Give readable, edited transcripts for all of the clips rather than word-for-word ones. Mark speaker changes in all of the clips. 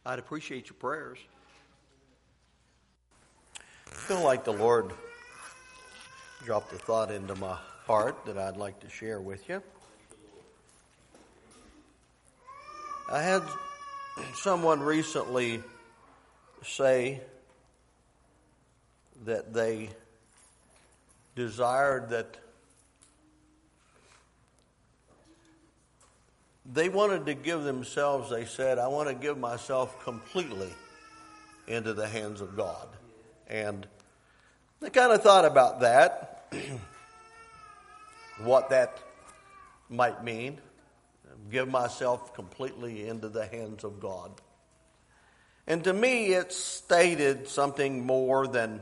Speaker 1: I'd appreciate your prayers.
Speaker 2: I feel like the Lord dropped a thought into my heart that I'd like to share with you. I had someone recently say that they desired that they wanted to give themselves, they said, I want to give myself completely into the hands of God. And I kind of thought about that, what that might mean. Give myself completely into the hands of God. And to me, it stated something more than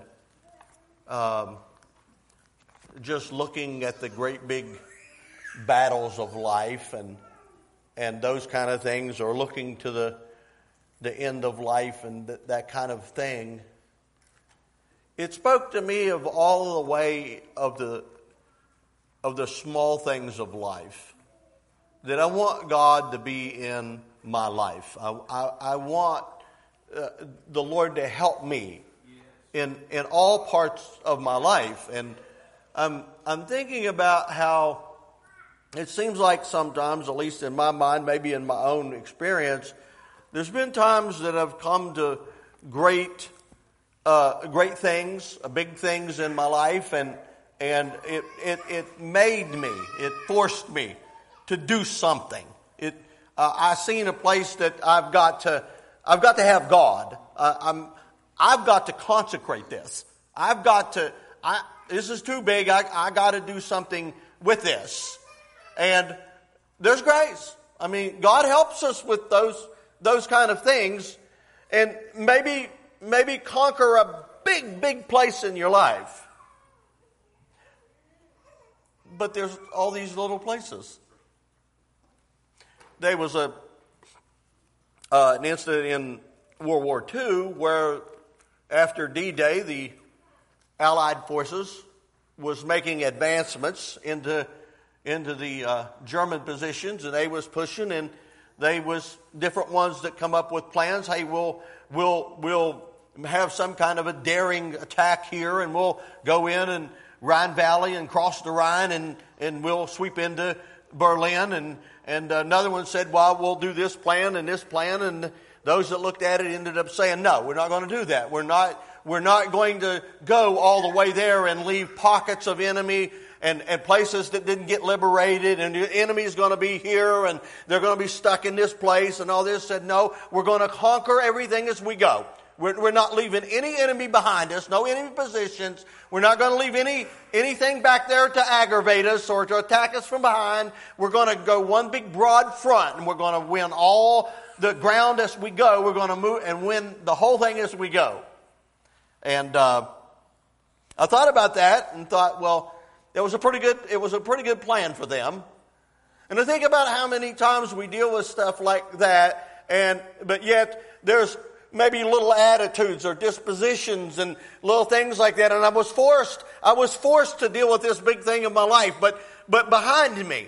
Speaker 2: just looking at the great big battles of life and those kind of things, or looking to the end of life and that kind of thing. It spoke to me of all the way of the small things of life. That I want God to be in my life. I want the Lord to help me in all parts of my life. And I'm thinking about how it seems like sometimes, at least in my mind, maybe in my own experience, there's been times that I've come to great things, big things in my life, and it made me, it forced me to do something. I seen a place that I've got to have God. I've got to consecrate this. This is too big. I got to do something with this. And there's grace. I mean, God helps us with those kind of things, and maybe conquer a big place in your life. But there's all these little places. There was an incident in World War II where after D-Day, the Allied forces was making advancements into the German positions, and they was pushing, and they was different ones that come up with plans. Hey, we'll have some kind of a daring attack here, and we'll go in and Rhine Valley and cross the Rhine, and we'll sweep into Berlin, and another one said, well, we'll do this plan, and those that looked at it ended up saying, no, we're not going to do that. We're not going to go all the way there and leave pockets of enemy and places that didn't get liberated, and the enemy's going to be here, and they're going to be stuck in this place, and all this. Said, no, we're going to conquer everything as we go. We're not leaving any enemy behind us, no enemy positions. We're not going to leave anything back there to aggravate us or to attack us from behind. We're going to go one big broad front, and we're going to win all the ground as we go. We're going to move and win the whole thing as we go. And I thought about that and thought, well, it was a pretty good plan for them. And I think about how many times we deal with stuff like that, but yet there's maybe little attitudes or dispositions and little things like that. And I was forced to deal with this big thing in my life. But behind me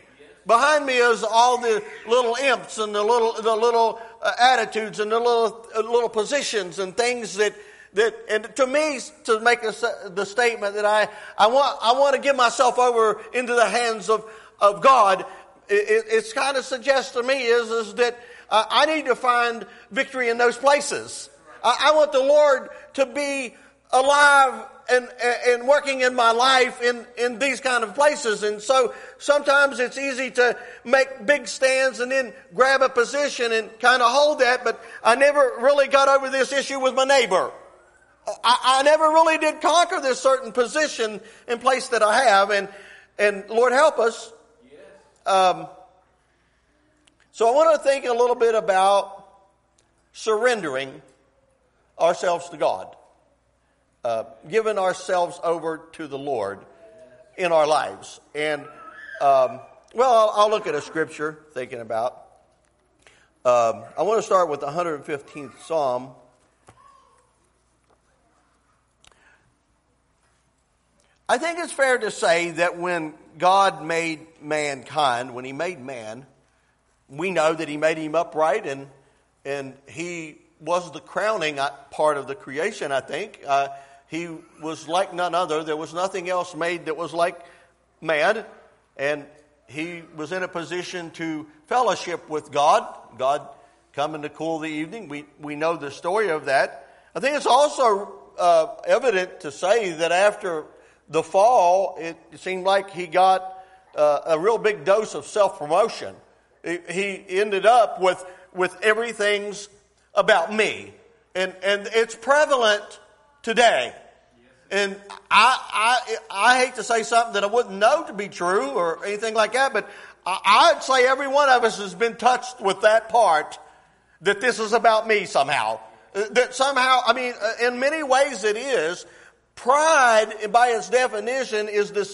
Speaker 2: is all the little imps and the little attitudes and the little positions and things that and to me, to make the statement that I want to give myself over into the hands of God, it's kind of suggests to me is that I need to find victory in those places. I want the Lord to be alive and working in my life in these kind of places. And so sometimes it's easy to make big stands and then grab a position and kind of hold that. But I never really got over this issue with my neighbor. I never really did conquer this certain position and place that I have. And Lord help us. So I want to think a little bit about surrendering ourselves to God. Giving ourselves over to the Lord in our lives. And, I'll look at a scripture thinking about. I want to start with the 115th Psalm. I think it's fair to say that when God made mankind, when He made man, we know that He made him upright and He was the crowning part of the creation, I think. He was like none other. There was nothing else made that was like man. And he was in a position to fellowship with God. God coming to cool the evening. We know the story of that. I think it's also evident to say that after the fall, it seemed like he got a real big dose of self-promotion. He ended up with everything's about me. And it's prevalent today. And I hate to say something that I wouldn't know to be true or anything like that, but I'd say every one of us has been touched with that part, that this is about me somehow. That somehow, I mean, in many ways it is. Pride, by its definition, is the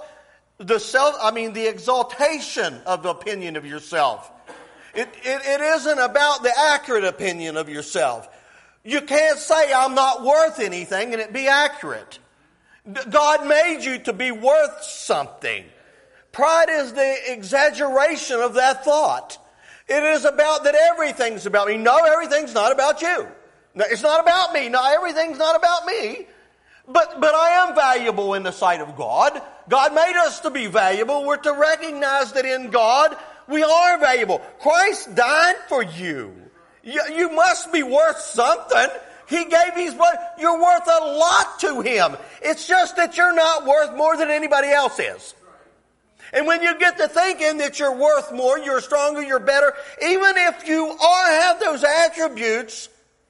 Speaker 2: exaltation of the opinion of yourself. It isn't about the accurate opinion of yourself. You can't say I'm not worth anything and it be accurate. God made you to be worth something. Pride is the exaggeration of that thought. It is about that everything's about me. No, everything's not about you. No, it's not about me. No, everything's not about me. But I am valuable in the sight of God. God made us to be valuable. We're to recognize that in God we are valuable. Christ died for you. You must be worth something. He gave His blood. You're worth a lot to Him. It's just that you're not worth more than anybody else is. And when you get to thinking that you're worth more, you're stronger, you're better, even if you have those attributes,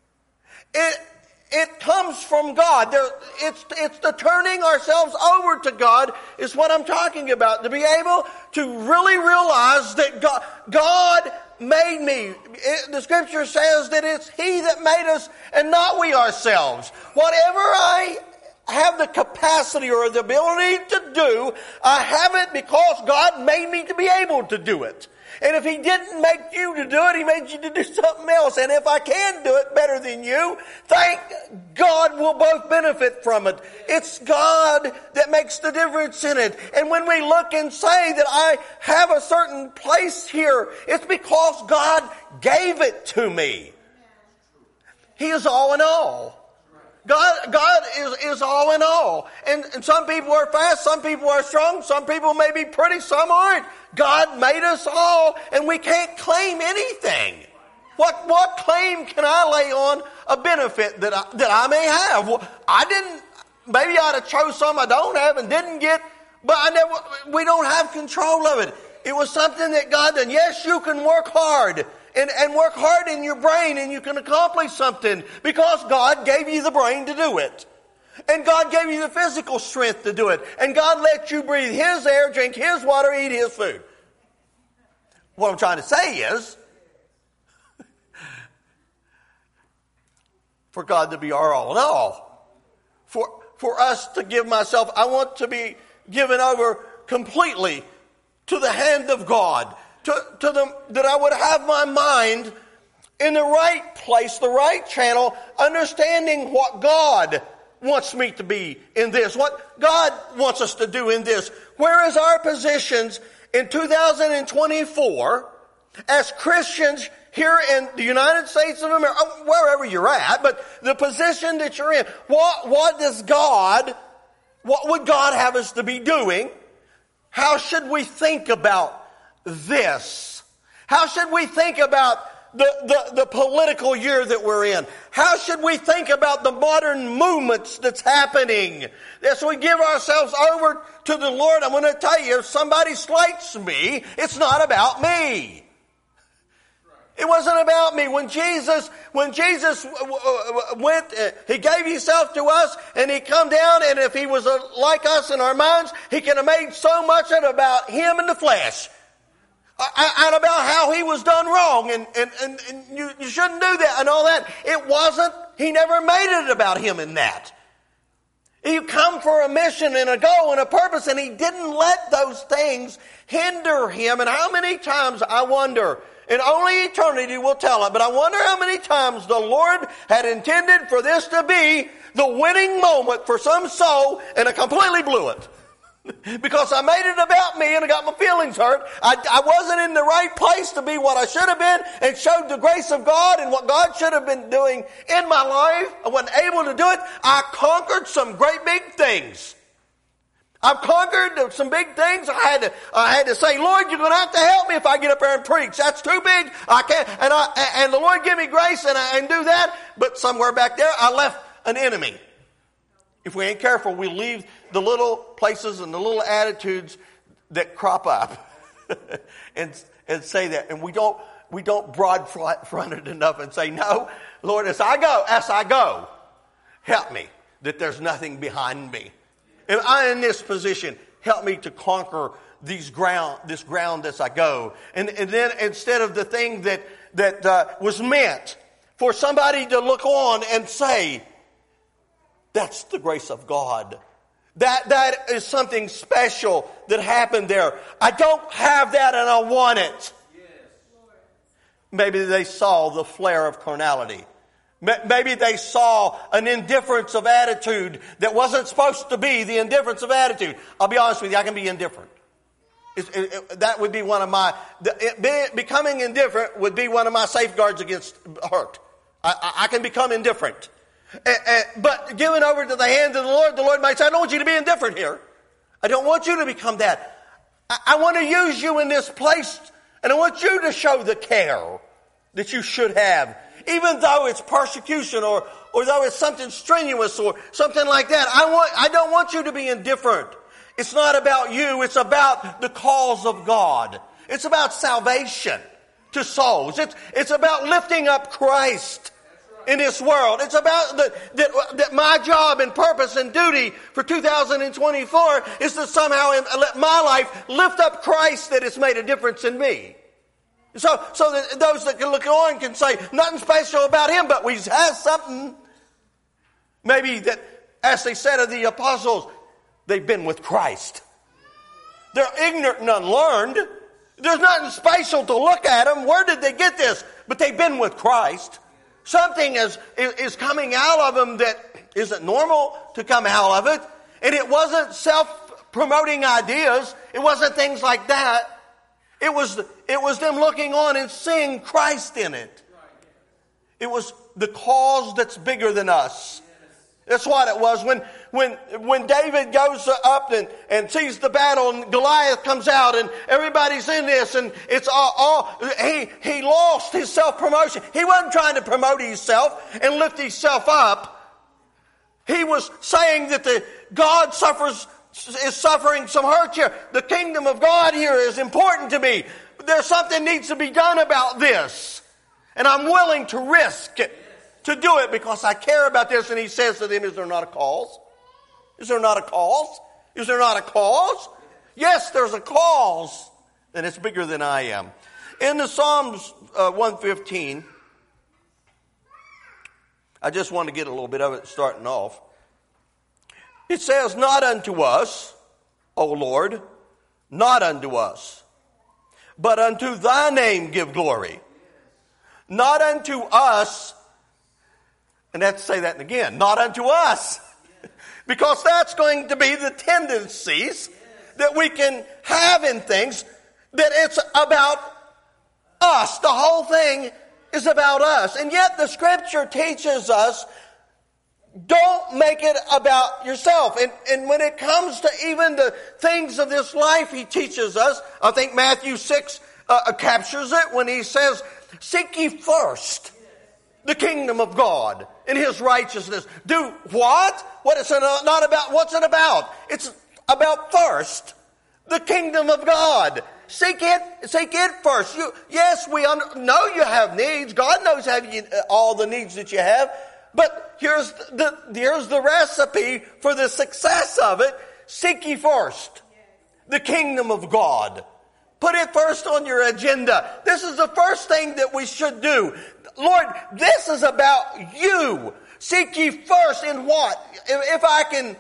Speaker 2: it comes from God. It's the turning ourselves over to God is what I'm talking about. To be able to really realize that God made me. The Scripture says that it's He that made us and not we ourselves. Whatever I have the capacity or the ability to do, I have it because God made me to be able to do it. And if He didn't make you to do it, He made you to do something else. And if I can do it better than you, thank God we'll both benefit from it. It's God that makes the difference in it. And when we look and say that I have a certain place here, it's because God gave it to me. He is all in all. God is all in all. And some people are fast, some people are strong, some people may be pretty, some aren't. God made us all, and we can't claim anything. What claim can I lay on a benefit that I may have? Well, maybe I'd have chose some I don't have and didn't get, but we don't have control of it. It was something that God done. Yes, you can work hard. And work hard in your brain and you can accomplish something because God gave you the brain to do it. And God gave you the physical strength to do it. And God let you breathe His air, drink His water, eat His food. What I'm trying to say is, for God to be our all in all. For us to give myself, I want to be given over completely to the hand of God. That I would have my mind in the right place, the right channel, understanding what God wants me to be in this, what God wants us to do in this. Where is our positions in 2024 as Christians here in the United States of America, wherever you're at, but the position that you're in, what would God have us to be doing? How should we think about this? How should we think about the political year that we're in? How should we think about the modern movements that's happening? As we give ourselves over to the Lord, I'm going to tell you, if somebody slights me, it's not about me. It wasn't about me. When Jesus went, He gave Himself to us and He come down, and if He was like us in our minds, He could have made so much of it about Him in the flesh. And about how He was done wrong, and you shouldn't do that and all that. It wasn't. He never made it about Him in that. He come for a mission and a goal and a purpose, and He didn't let those things hinder Him. And how many times, I wonder, and only eternity will tell it, but I wonder how many times the Lord had intended for this to be the winning moment for some soul, and it completely blew it. Because I made it about me and I got my feelings hurt. I wasn't in the right place to be what I should have been and showed the grace of God and what God should have been doing in my life. I wasn't able to do it. I conquered some great big things. I've conquered some big things. I had to say, Lord, you're going to have to help me if I get up there and preach. That's too big. I can't. And the Lord give me grace and do that. But somewhere back there, I left an enemy. If we ain't careful, we leave the little places and the little attitudes that crop up and say that. And we don't broad-front it enough and say, no, Lord, as I go, help me that there's nothing behind me. If I'm in this position, help me to conquer this ground as I go. And then instead of the thing that was meant for somebody to look on and say, that's the grace of God. That is something special that happened there. I don't have that and I want it. Maybe they saw the flare of carnality. Maybe they saw an indifference of attitude that wasn't supposed to be the indifference of attitude. I'll be honest with you, I can be indifferent. That would be one of my... Becoming indifferent would be one of my safeguards against hurt. I can become indifferent. But given over to the hand of the Lord might say, I don't want you to be indifferent here. I don't want you to become that. I want to use you in this place, and I want you to show the care that you should have. Even though it's persecution or though it's something strenuous or something like that, I don't want you to be indifferent. It's not about you. It's about the cause of God. It's about salvation to souls. It's about lifting up Christ in this world. It's about that my job and purpose and duty for 2024 is to somehow let my life lift up Christ that has made a difference in me. So that those that can look on can say, nothing special about him, but he has something. Maybe that, as they said of the apostles, they've been with Christ. They're ignorant and unlearned. There's nothing special to look at them. Where did they get this? But they've been with Christ. Something is coming out of them that isn't normal to come out of it. And it wasn't self-promoting ideas. It wasn't things like that. It was them looking on and seeing Christ in it. It was the cause that's bigger than us. That's what it was. When David goes up and sees the battle and Goliath comes out and everybody's in this and it's he lost his self-promotion. He wasn't trying to promote himself and lift himself up. He was saying that God is suffering some hurt here. The kingdom of God here is important to me. There's something needs to be done about this. And I'm willing to risk it. To do it because I care about this. And he says to them, is there not a cause? Is there not a cause? Is there not a cause? Yes, there's a cause. And it's bigger than I am. In the Psalms 115, I just want to get a little bit of it starting off. It says, not unto us, O Lord, not unto us, but unto thy name give glory. Not unto us. And I have to say that again. Not unto us. Because that's going to be the tendencies that we can have in things. That it's about us. The whole thing is about us. And yet the Scripture teaches us, don't make it about yourself. And when it comes to even the things of this life, he teaches us. I think Matthew 6 captures it when he says, seek ye first the kingdom of God and his righteousness. Do what? What is it not about? What's it about? It's about first the kingdom of God. Seek it first. Yes, we know you have needs. God knows all the needs that you have. But here's the recipe for the success of it. Seek ye first the kingdom of God. Put it first on your agenda. This is the first thing that we should do. Lord, this is about you. Seek ye first in what? If I can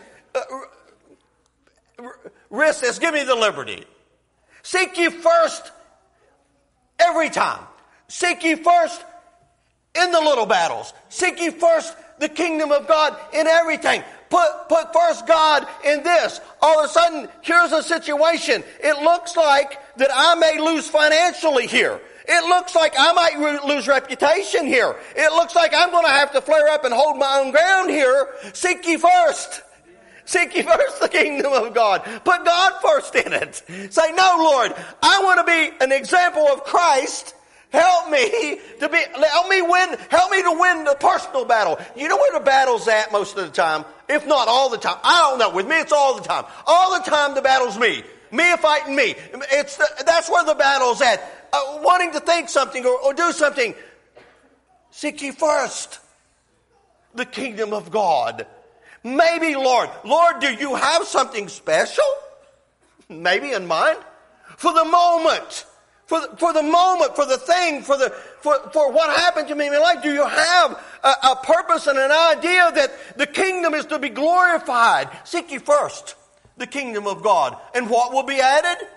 Speaker 2: risk this, give me the liberty. Seek ye first every time. Seek ye first in the little battles. Seek ye first the kingdom of God in everything. put first God in this. All of a sudden, here's a situation. It looks like that I may lose financially here. It looks like I might lose reputation here. It looks like I'm going to have to flare up and hold my own ground here. Seek ye first. Seek ye first the kingdom of God. Put God first in it. Say, no, Lord, I want to be an example of Christ. Help me to win the personal battle. You know where the battle's at most of the time? If not all the time. I don't know. With me, it's all the time. All the time the battle's me. Me fighting me. That's where the battle's at. Wanting to think something or do something. Seek ye first the kingdom of God. Maybe, Lord, do you have something special? Maybe in mind? For the moment. For the moment, for the thing, for what happened to me in my life. Do you have a purpose and an idea that the kingdom is to be glorified? Seek ye first the kingdom of God. And what will be added?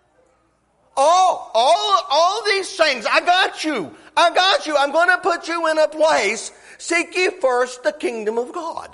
Speaker 2: All these things. I got you. I'm going to put you in a place. Seek ye first the kingdom of God.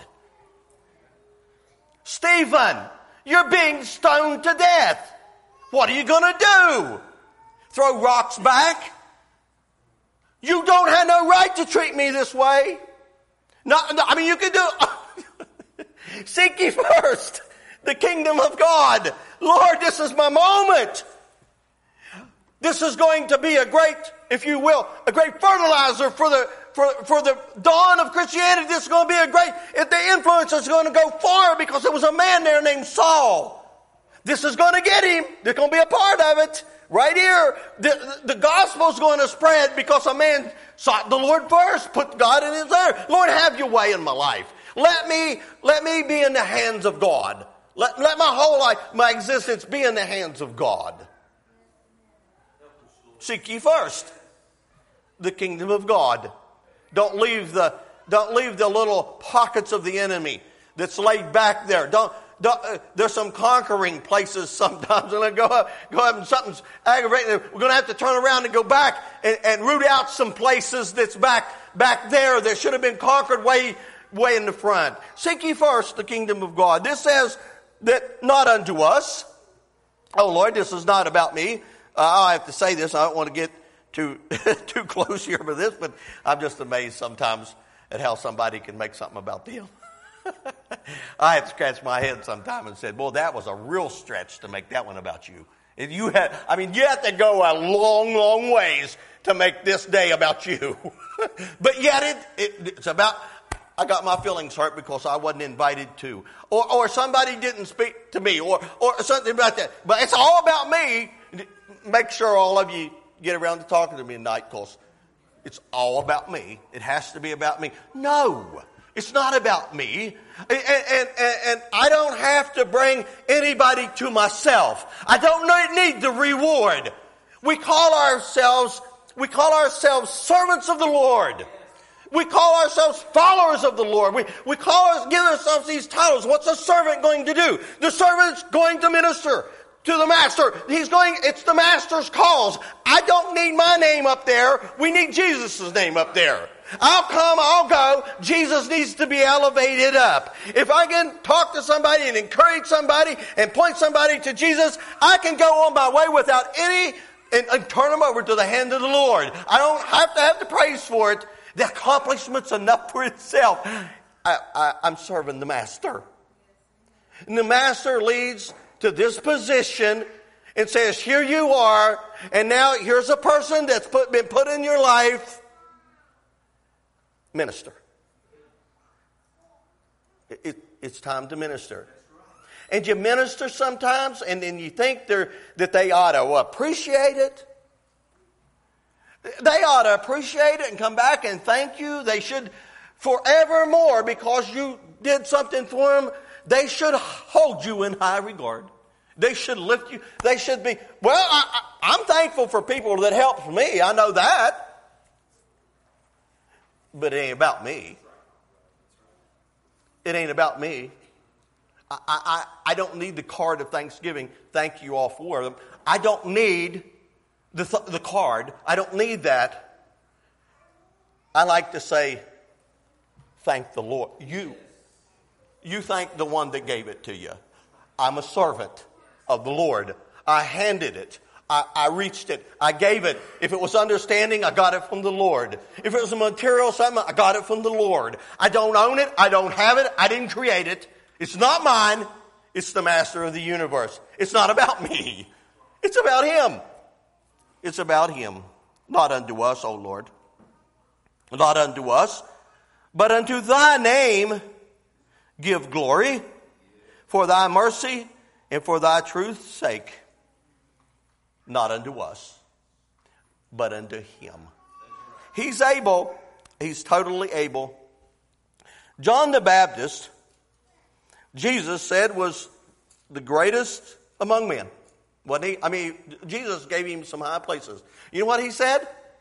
Speaker 2: Stephen, you're being stoned to death. What are you going to do? Throw rocks back? You don't have no right to treat me this way. You can do. Seek ye first the kingdom of God. Lord, this is my moment. This is going to be a great, if you will, a great fertilizer for the dawn of Christianity. This is going to be the influence is going to go far because there was a man there named Saul. This is going to get him. There's going to be a part of it. Right here, the gospel is going to spread because a man sought the Lord first, put God in his there. Lord, have your way in my life. Let me be in the hands of God. Let my whole life, my existence be in the hands of God. Seek ye first the kingdom of God. Don't leave the little pockets of the enemy that's laid back there. There's some conquering places sometimes. And go up and something's aggravating. We're going to have to turn around and go back and root out some places that's back there that should have been conquered way in the front. Seek ye first the kingdom of God. This says that not unto us. Oh Lord, this is not about me. I have to say this. I don't want to get too close here with this, but I'm just amazed sometimes at how somebody can make something about them. I have to scratch my head sometime and said, boy, that was a real stretch to make that one about you. You have to go a long, long ways to make this day about you. But yet it's about, I got my feelings hurt because I wasn't invited to. Or somebody didn't speak to me or something about that. But it's all about me. Make sure all of you get around to talking to me tonight because it's all about me. It has to be about me. No, it's not about me. And I don't have to bring anybody to myself. I don't need the reward. We call ourselves servants of the Lord. We call ourselves followers of the Lord. We give ourselves these titles. What's a servant going to do? The servant's going to minister to the master. It's the master's cause. I don't need my name up there. We need Jesus' name up there. I'll come, I'll go. Jesus needs to be elevated up. If I can talk to somebody and encourage somebody and point somebody to Jesus, I can go on my way without and turn them over to the hand of the Lord. I don't have the praise for it. The accomplishment's enough for itself. I'm serving the master. And the master leads to this position and says, here you are, and now here's a person that's been put in your life. Minister. It's time to minister. And you minister sometimes, and then you think that they ought to appreciate it. They ought to appreciate it and come back and thank you. They should forevermore, because you did something for them, they should hold you in high regard. They should lift you. They should be, I'm thankful for people that help me. I know that. But it ain't about me. It ain't about me. I don't need the card of thanksgiving. Thank you all for them. I don't need the card. I don't need that. I like to say, thank the Lord. you thank the one that gave it to you. I'm a servant of the Lord. I handed it. I reached it. I gave it. If it was understanding, I got it from the Lord. If it was a material something, I got it from the Lord. I don't own it. I don't have it. I didn't create it. It's not mine. It's the master of the universe. It's not about me. It's about him. It's about him. Not unto us, O Lord. Not unto us, but unto thy name give glory for thy mercy and for thy truth's sake. Not unto us, but unto him. He's able. He's totally able. John the Baptist, Jesus said, was the greatest among men. Wasn't he? I mean, Jesus gave him some high places. You know what he said?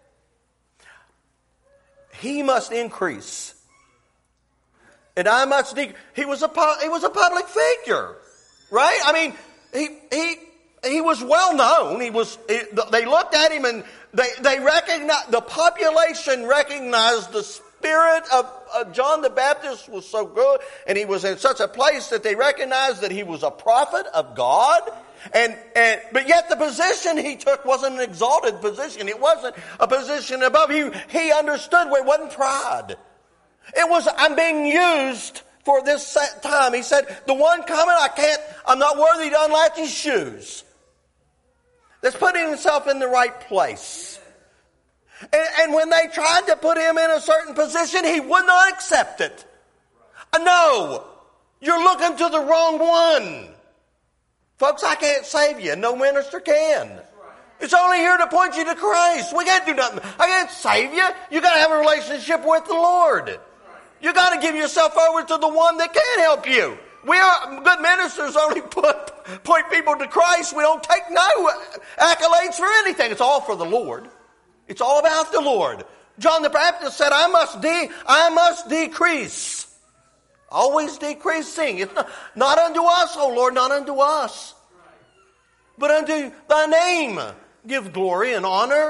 Speaker 2: He must increase, and I must decrease. He was a public figure, right? I mean, he was well known. They looked at him and they recognized, the population recognized the spirit of John the Baptist was so good, and he was in such a place that they recognized that he was a prophet of God. But yet the position he took wasn't an exalted position. It wasn't a position above. He understood where it wasn't pride. It was, I'm being used for this time. He said, the one coming, I'm not worthy to unlatch his shoes. That's putting himself in the right place. And when they tried to put him in a certain position, he would not accept it. No, you're looking to the wrong one. Folks, I can't save you. No minister can. It's only here to point you to Christ. We can't do nothing. I can't save you. You got to have a relationship with the Lord. You got to give yourself over to the one that can help you. We are good ministers. Only point people to Christ. We don't take no accolades for anything. It's all for the Lord. It's all about the Lord. John the Baptist said, I must decrease. Always decreasing. It's not unto us, O Lord, not unto us. But unto thy name give glory and honor.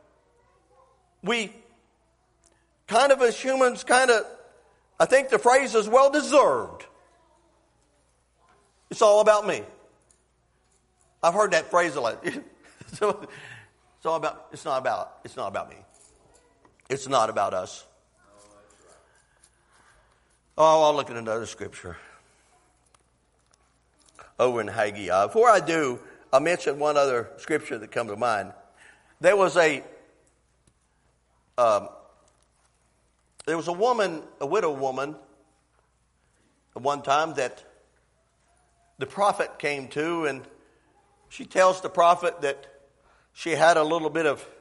Speaker 2: We kind of as humans I think the phrase is well deserved. It's all about me. I've heard that phrase a lot. It's not about me. It's not about us. Oh, I'll look at another scripture. Over in Haggai. Before I do, I'll mention one other scripture that comes to mind. There was a woman, a widow woman, at one time that the prophet came to, and she tells the prophet that she had a little bit of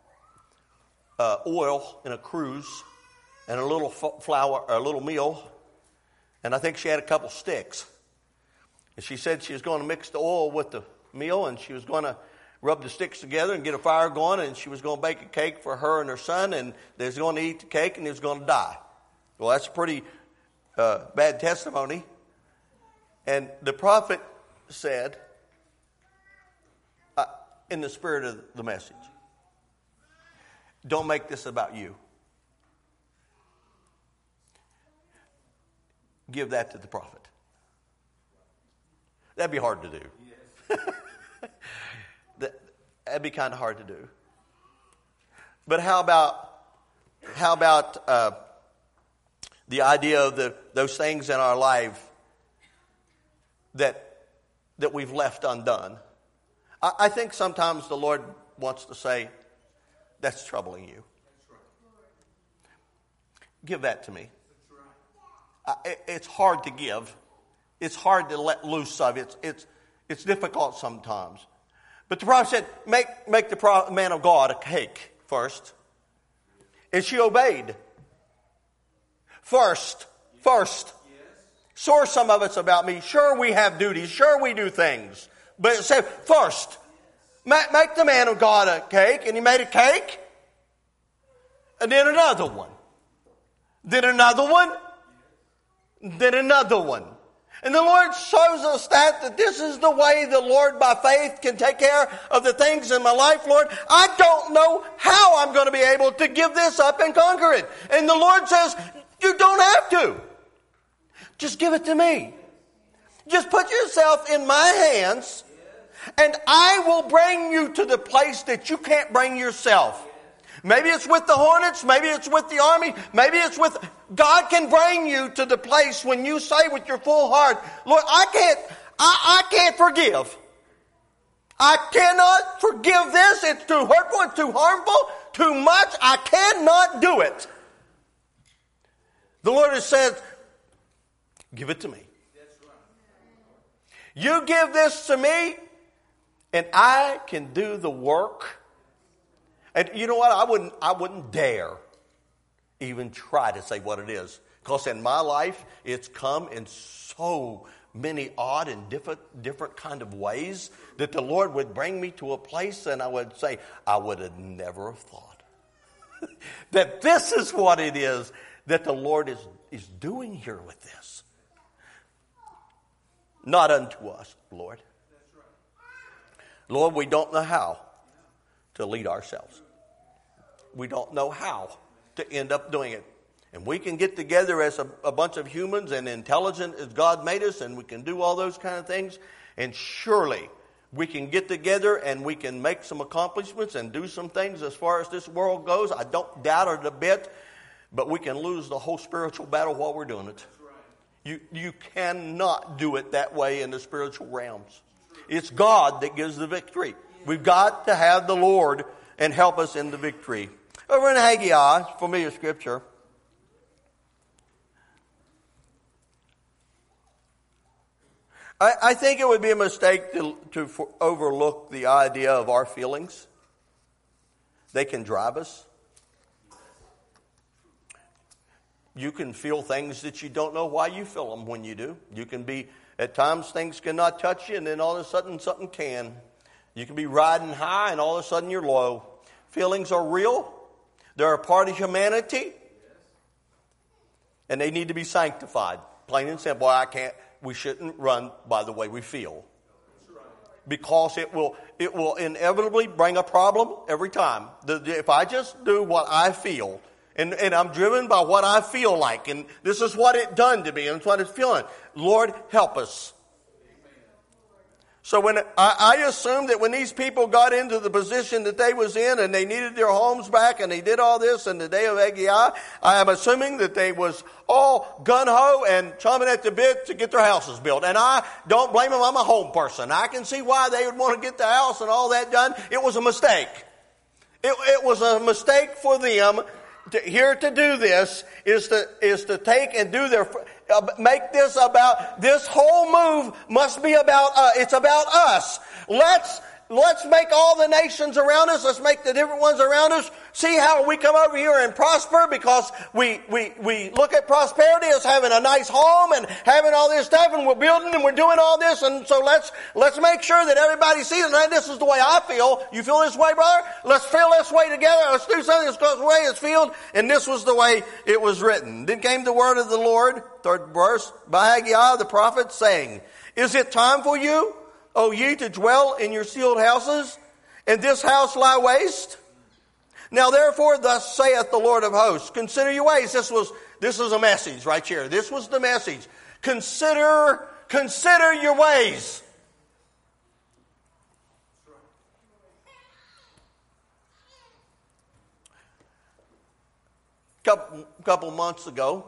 Speaker 2: oil in a cruse and a little flour, or a little meal, and I think she had a couple sticks. And she said she was going to mix the oil with the meal, and she was going to rub the sticks together and get a fire going, and she was going to bake a cake for her and her son, and they was going to eat the cake, and he was going to die. Well, that's a pretty bad testimony. And the prophet said, in the spirit of the message, don't make this about you. Give that to the prophet. That'd be hard to do. Yes. That'd be kind of hard to do. But how about the idea of those things in our life that we've left undone? I think sometimes the Lord wants to say, that's troubling you. Give that to me. It's hard to give. It's hard to let loose of. It's difficult sometimes. But the prophet said, make the man of God a cake first. And she obeyed. First. Sure, some of it's about me. Sure, we have duties. Sure, we do things. But it said, first, make the man of God a cake. And he made a cake. And then another one. Then another one. Then another one. And the Lord shows us that this is the way the Lord by faith can take care of the things in my life. Lord, I don't know how I'm going to be able to give this up and conquer it. And the Lord says, you don't have to. Just give it to me. Just put yourself in my hands, and I will bring you to the place that you can't bring yourself. Maybe it's with the Hornets, maybe it's with the Army, maybe it's with... God can bring you to the place when you say with your full heart, Lord, I can't forgive. I cannot forgive this. It's too hurtful, it's too harmful, too much. I cannot do it. The Lord has said, give it to me. You give this to me, and I can do the work. And you know what? I wouldn't dare even try to say what it is. Because in my life, it's come in so many odd and different kind of ways that the Lord would bring me to a place and I would say, I would have never have thought that this is what it is that the Lord is doing here with this. Not unto us, Lord. Lord, we don't know how to lead ourselves. We don't know how to end up doing it. And we can get together as a bunch of humans and intelligent as God made us, and we can do all those kind of things. And surely we can get together and we can make some accomplishments and do some things as far as this world goes. I don't doubt it a bit, but we can lose the whole spiritual battle while we're doing it. You cannot do it that way in the spiritual realms. It's God that gives the victory. We've got to have the Lord and help us in the victory. Over in Haggai, familiar scripture. I think it would be a mistake to overlook the idea of our feelings. They can drive us. You can feel things that you don't know why you feel them when you do. You can be, at times things cannot touch you, and then all of a sudden something can. You can be riding high and all of a sudden you're low. Feelings are real. They're a part of humanity. And they need to be sanctified. Plain and simple. We shouldn't run by the way we feel. Because it will inevitably bring a problem every time. If I just do what I feel, and I'm driven by what I feel like, and this is what it done to me, and it's what it's feeling. Lord, help us. So when I assume that when these people got into the position that they was in and they needed their homes back and they did all this in the day of Haggai, I am assuming that they was all gung-ho and chomping at the bit to get their houses built. And I don't blame them. I'm a home person. I can see why they would want to get the house and all that done. It was a mistake. It was a mistake for them to do this is to take and do their... make this about, this whole move must be about, it's about us. Let's make all the nations around us, let's make the different ones around us, see how we come over here and prosper, because we look at prosperity as having a nice home and having all this stuff, and we're building and we're doing all this, and so let's make sure that everybody sees it. And this is the way I feel. You feel this way, brother? Let's feel this way together. Let's do something that's the way it's feeled. And this was the way it was written. Then came the word of the Lord, third verse, by Haggai the prophet, saying, Is it time for you, O ye, to dwell in your sealed houses, and this house lie waste? Now therefore, thus saith the Lord of hosts, consider your ways. This was a message right here. This was the message. Consider your ways. Couple months ago,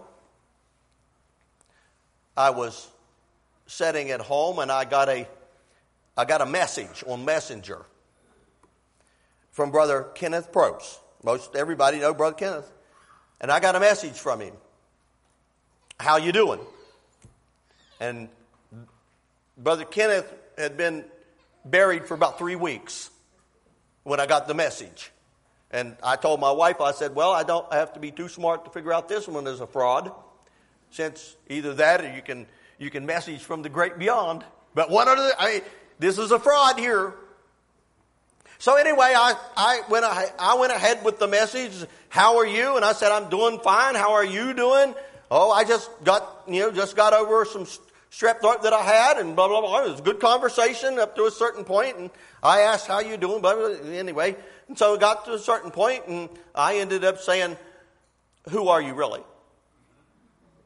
Speaker 2: I was sitting at home and I got a message on Messenger from Brother Kenneth Probst. Most everybody know Brother Kenneth. And I got a message from him. How you doing? And Brother Kenneth had been buried for about 3 weeks when I got the message. And I told my wife, I said, well, I don't have to be too smart to figure out this one is a fraud. Since either that or you can message from the great beyond. But this is a fraud here. So anyway, I went ahead with the message. How are you? And I said, I'm doing fine. How are you doing? Oh, I just got over some strep throat that I had, and blah, blah, blah. It was a good conversation up to a certain point, and I asked, how you doing? Blah, blah, blah. Anyway, and so it got to a certain point, and I ended up saying, who are you really?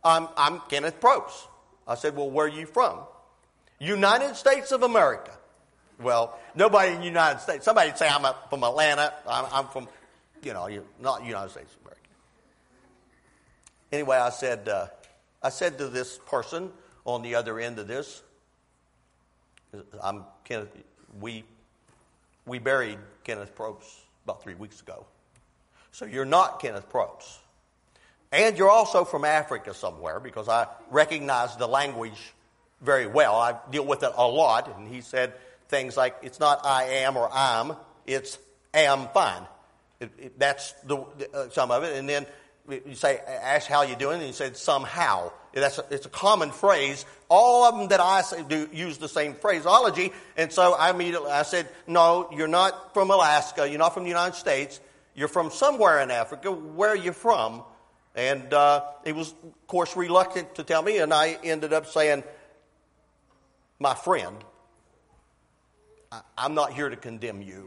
Speaker 2: I'm Kenneth Probst. I said, well, where are you from? United States of America. Well, nobody in the United States. Somebody would say I'm from Atlanta. I'm from, not United States of America. Anyway, I said to this person on the other end of this, I'm Kenneth. We buried Kenneth Probst about 3 weeks ago. So you're not Kenneth Probst. And you're also from Africa somewhere, because I recognize the language very well. I deal with it a lot. And he said things like, it's not I am or I'm, it's am fine. That's some of it. And then you say, ask how you doing, and he said somehow. It's a common phrase. All of them that I say do use the same phraseology. And so I said, no, you're not from Alaska. You're not from the United States. You're from somewhere in Africa. Where are you from? And he was, of course, reluctant to tell me. And I ended up saying, my friend, I'm not here to condemn you.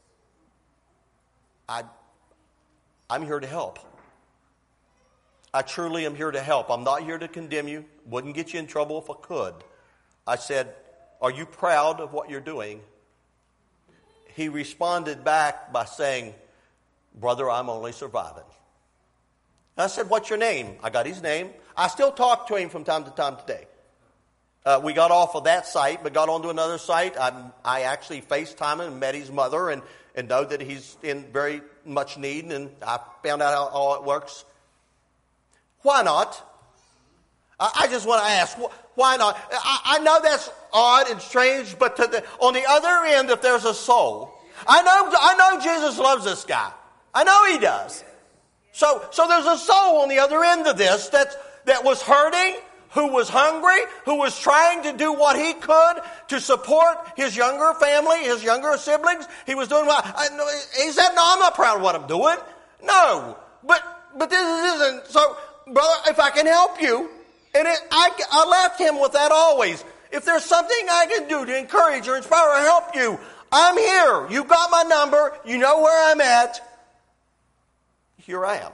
Speaker 2: I'm here to help. I truly am here to help. I'm not here to condemn you. Wouldn't get you in trouble if I could. I said, are you proud of what you're doing? He responded back by saying, brother, I'm only surviving. I said, what's your name? I got his name. I still talk to him from time to time today. We got off of that site, but got onto another site. I actually FaceTime him and met his mother and know that he's in very much need, and I found out how all it works. Why not? I just want to ask, why not? I know that's odd and strange, but on the other end, if there's a soul, I know Jesus loves this guy. I know he does. So there's a soul on the other end of this that was hurting, who was hungry, who was trying to do what he could to support his younger family, his younger siblings. He was doing what he said, no, I'm not proud of what I'm doing. No, but this isn't. So, brother, if I can help you, and I left him with that always. If there's something I can do to encourage or inspire or help you, I'm here. You got my number. You know where I'm at. Here I am.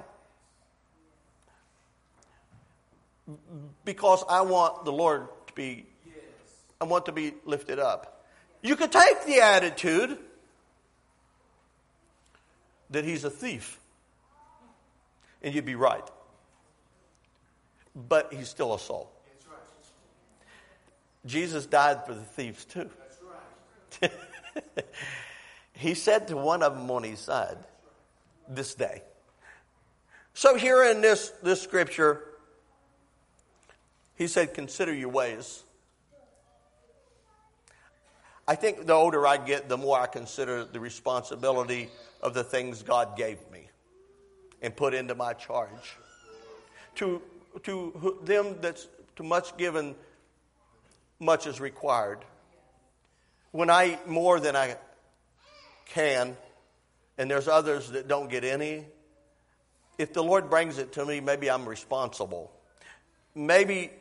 Speaker 2: Because I want the Lord to be, I want to be lifted up. You could take the attitude that he's a thief, and you'd be right. But he's still a soul. Jesus died for the thieves too. He said to one of them on his side, this day. So here in this scripture, he said, consider your ways. I think the older I get, the more I consider the responsibility of the things God gave me and put into my charge. To them that's too much given, much is required. When I eat more than I can, and there's others that don't get any, if the Lord brings it to me, maybe I'm responsible. Maybe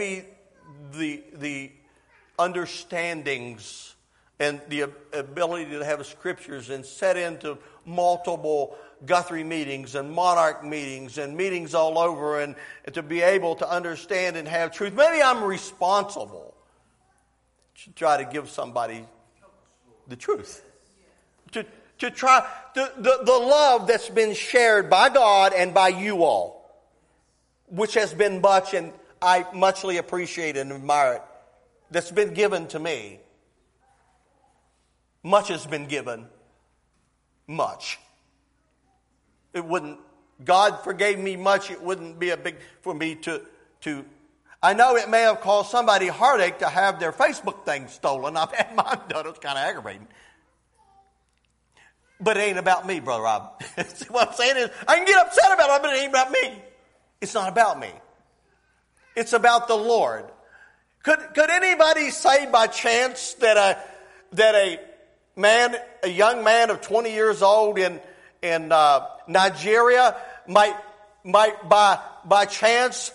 Speaker 2: the understandings and the ability to have scriptures and set into multiple Guthrie meetings and Monarch meetings and meetings all over, and to be able to understand and have truth. Maybe I'm responsible to try to give somebody the truth. To try the love that's been shared by God and by you all, which has been much, and I muchly appreciate and admire it, that's been given to me. Much has been given. Much. God forgave me much. It wouldn't be a big for me to. I know it may have caused somebody heartache to have their Facebook thing stolen. I've had mine done. It's kind of aggravating. But it ain't about me, Brother Rob. What I'm saying is, I can get upset about it, but it ain't about me. It's not about me. It's about the Lord. Could anybody say by chance that a young man of 20 years old in Nigeria might by chance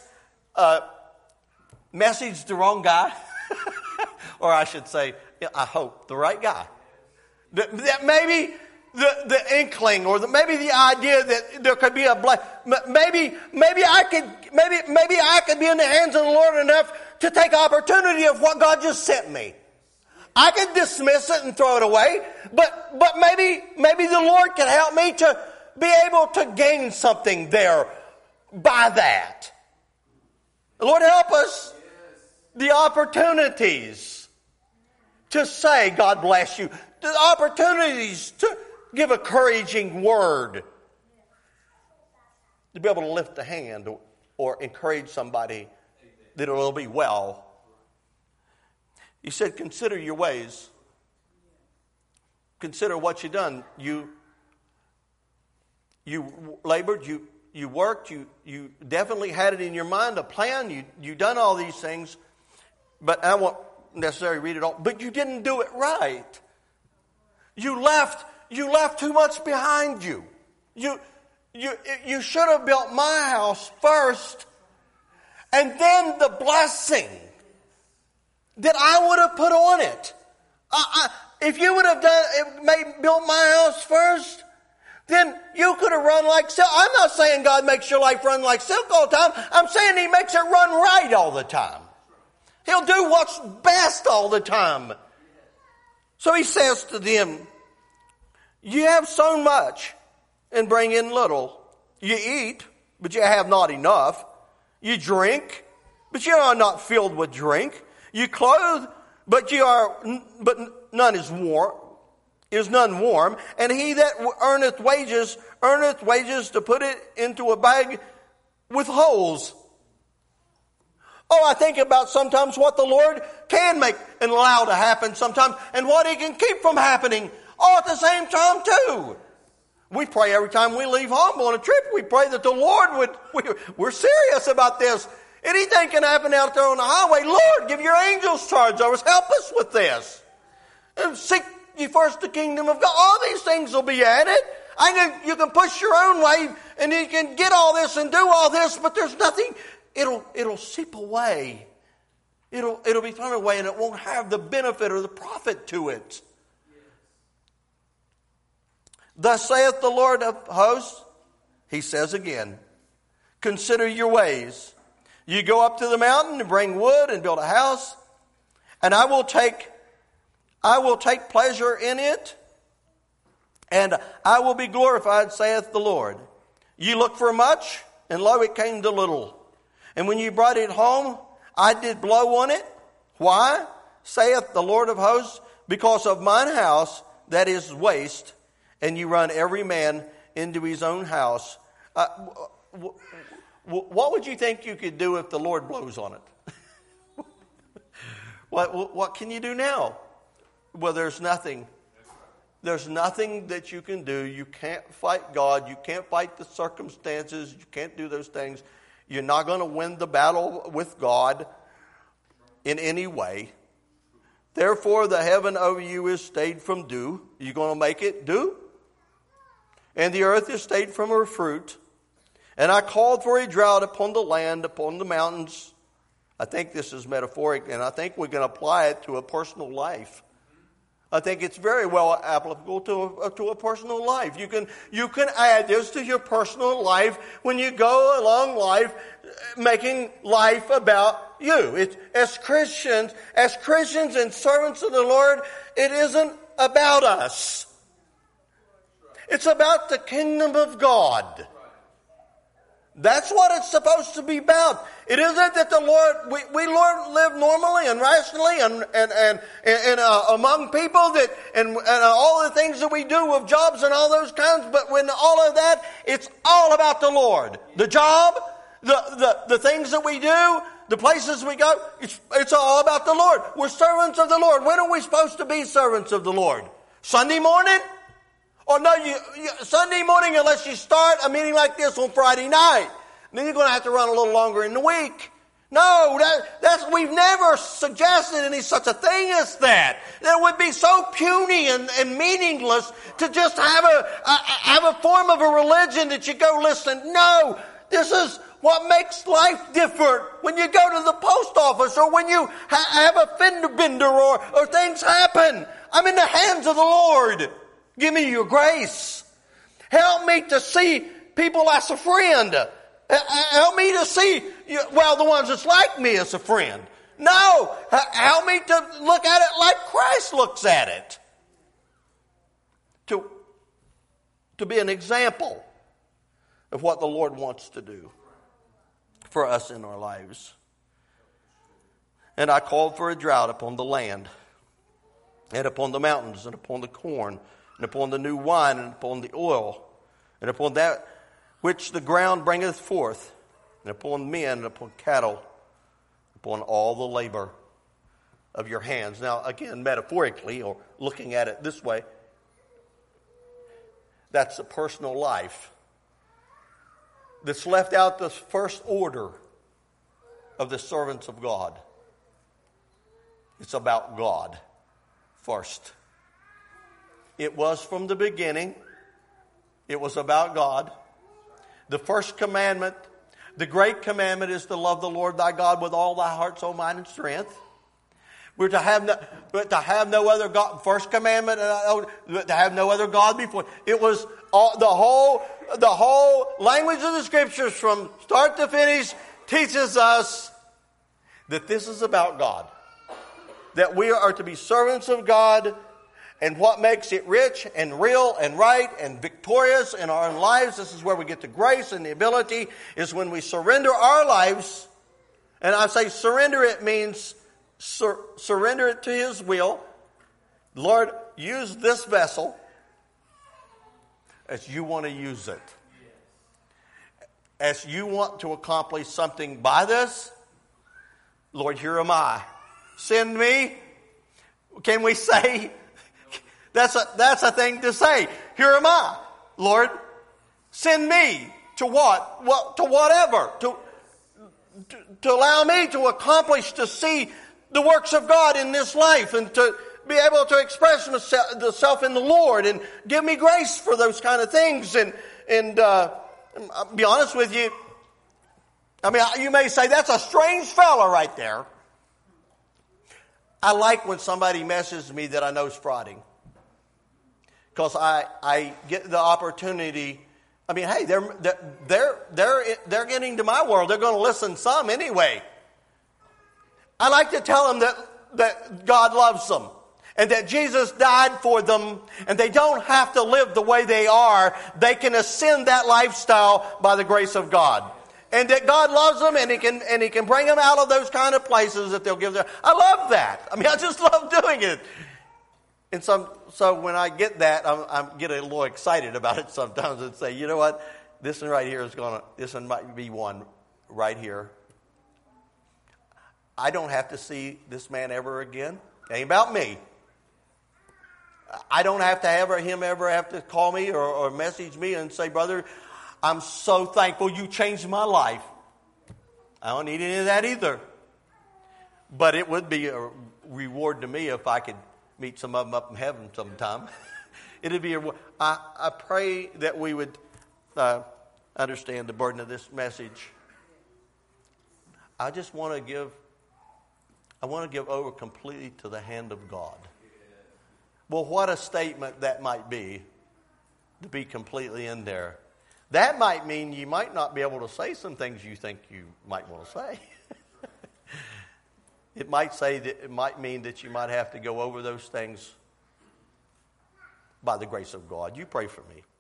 Speaker 2: message the wrong guy? Or I should say, I hope the right guy. That the inkling, or maybe the idea that there could be a maybe I could be in the hands of the Lord enough to take opportunity of what God just sent me. I could dismiss it and throw it away, but maybe the Lord can help me to be able to gain something there by that. Lord, help us. The opportunities to say, God bless you. The opportunities to give a encouraging word. To be able to lift a hand or encourage somebody that it will be well. He said, consider your ways. Consider what you've done. You labored, you worked, you definitely had it in your mind, a plan, you done all these things, but I won't necessarily read it all, but you didn't do it right. You left too much behind you. You should have built my house first, and then the blessing that I would have put on it. If you would have built my house first, then you could have run like silk. I'm not saying God makes your life run like silk all the time. I'm saying He makes it run right all the time. He'll do what's best all the time. So He says to them, you have sown much and bring in little. You eat, but you have not enough. You drink, but you are not filled with drink. You clothe, but none is warm. Is none warm, and he that earneth wages to put it into a bag with holes. Oh, I think about sometimes what the Lord can make and allow to happen sometimes, and what He can keep from happening all at the same time too. We pray every time we leave home on a trip. We pray that the Lord we're serious about this. Anything can happen out there on the highway. Lord, give your angels charge over us. Help us with this. And seek ye first the kingdom of God. All these things will be added. You can push your own way and you can get all this and do all this, but there's nothing. It'll seep away. It'll be thrown away, and it won't have the benefit or the profit to it. Thus saith the Lord of hosts, He says again, consider your ways. You go up to the mountain and bring wood and build a house, and I will take pleasure in it, and I will be glorified, saith the Lord. You look for much, and lo, it came to little. And when you brought it home, I did blow on it. Why? Saith the Lord of hosts, because of mine house that is waste, and you run every man into his own house. What would you think you could do if the Lord blows on it? What can you do now? Well, there's nothing. There's nothing that you can do. You can't fight God. You can't fight the circumstances. You can't do those things. You're not going to win the battle with God in any way. Therefore, the heaven over you is stayed from dew. You're going to make it dew? And the earth is stayed from her fruit. And I called for a drought upon the land, upon the mountains. I think this is metaphoric, and I think we can apply it to a personal life. I think it's very well applicable to a personal life. You can add this to your personal life when you go along life, making life about you. As Christians and servants of the Lord, it isn't about us. It's about the kingdom of God. That's what it's supposed to be about. It isn't that the Lord, we live normally and rationally and among people and all the things that we do with jobs and all those kinds, but when all of that, it's all about the Lord. The job, the things that we do, the places we go, it's all about the Lord. We're servants of the Lord. When are we supposed to be servants of the Lord? Sunday morning? Or no, Sunday morning unless you start a meeting like this on Friday night. Then you're going to have to run a little longer in the week. No, we've never suggested any such a thing as that. That would be so puny and meaningless to just have a form of a religion that you go listen. No, this is what makes life different. When you go to the post office or when you have a fender bender or things happen. I'm in the hands of the Lord. Give me your grace. Help me to see people as a friend. Help me to see, the ones that's like me as a friend. No, help me to look at it like Christ looks at it. To be an example of what the Lord wants to do for us in our lives. And I called for a drought upon the land, and upon the mountains, and upon the corn, and upon the new wine, and upon the oil, and upon that which the ground bringeth forth, and upon men, and upon cattle, upon all the labor of your hands. Now, again, metaphorically, or looking at it this way, that's the personal life that's left out the first order of the servants of God. It's about God first. It was from the beginning. It was about God. The first commandment, the great commandment, is to love the Lord thy God with all thy heart, soul, mind, and strength. We're to have no other God. First commandment, to have no other God before. It was the whole language of the Scriptures from start to finish teaches us that this is about God. That we are to be servants of God, and what makes it rich and real and right and victorious in our own lives, this is where we get the grace and the ability, is when we surrender our lives. And I say surrender, it means surrender it to His will. Lord, use this vessel as you want to use it. As you want to accomplish something by this, Lord, here am I. Send me. Can we say, that's a thing to say. Here am I, Lord. Send me to what? Well, to whatever. To allow me to accomplish, to see the works of God in this life, and to be able to express myself in the Lord, and give me grace for those kind of things. And I'll be honest with you. I mean, you may say, that's a strange fella right there. I like when somebody messages me that I know is frauding. Because I get the opportunity. I mean, hey, they're getting to my world. They're going to listen some anyway. I like to tell them that God loves them, and that Jesus died for them, and they don't have to live the way they are. They can ascend that lifestyle by the grace of God. And that God loves them, and He can bring them out of those kind of places that they'll give them. I love that. I mean, I just love doing it. And so when I get that, I get a little excited about it sometimes, and say, you know what, this one right here this one might be one right here. I don't have to see this man ever again. It ain't about me. I don't have to him ever have to call me or message me and say, brother, I'm so thankful you changed my life. I don't need any of that either. But it would be a reward to me if I could meet some of them up in heaven sometime. It'd be I pray that we would understand the burden of this message. I want to give over completely to the hand of God. Well, what a statement that might be, to be completely in there. That might mean you might not be able to say some things you think you might want to say. It might mean that you might have to go over those things by the grace of God. You pray for me.